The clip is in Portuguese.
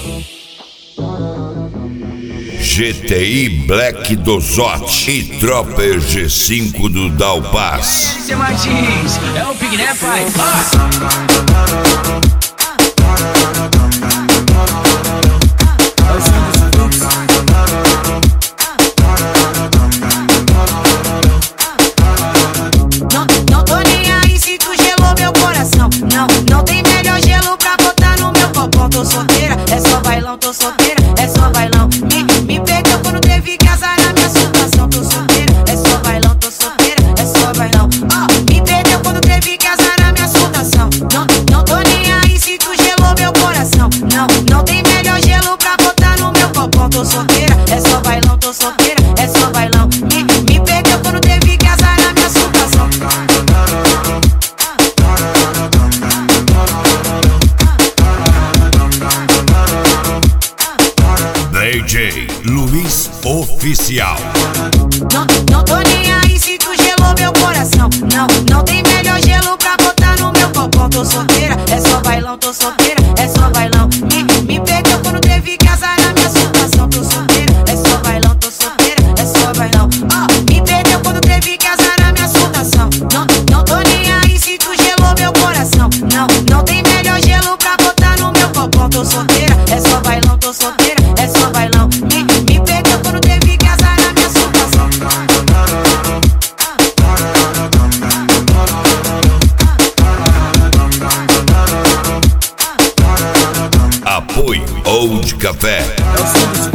GTI Black do Zote e Tropa G5 do Dalpas. MC Martins, é o Pig, né, pai? Não tô nem aí se tu gelou meu coração. Não tem melhor gelo pra botar no meu copão. Tô solteira, é só bailão, tô solteira, é só bailão. Me perdeu quando teve que azar na minha situação. Tô solteira, é só bailão, tô solteira, é só bailão. Me perdeu quando teve que azar na minha situação. Não tô nem aí se tu gelou meu coração. Não tem melhor gelo pra botar no meu copão. Tô solteira, é só bailão, tô solteira, é só bailão. Me perdeu quando teve que azar na minha situação. DJ Luiz Oficial. Não tô nem aí se tu gelou meu coração. Não tem melhor gelo pra botar no meu copão. Tô solteira, é só bailão, tô solteira, é só bailão. Me perdeu quando teve que azar na minha situação. Tô solteira, é só bailão, tô solteira, é só bailão. Me perdeu quando teve que azar na minha situação. Não tô nem aí se tu gelou meu coração. Não tem melhor gelo pra botar no meu copão. Tô solteira, é só bailão, tô solteira, é só bailão. Me perdeu quando teve que azar na minha situação. Apoio Old Café.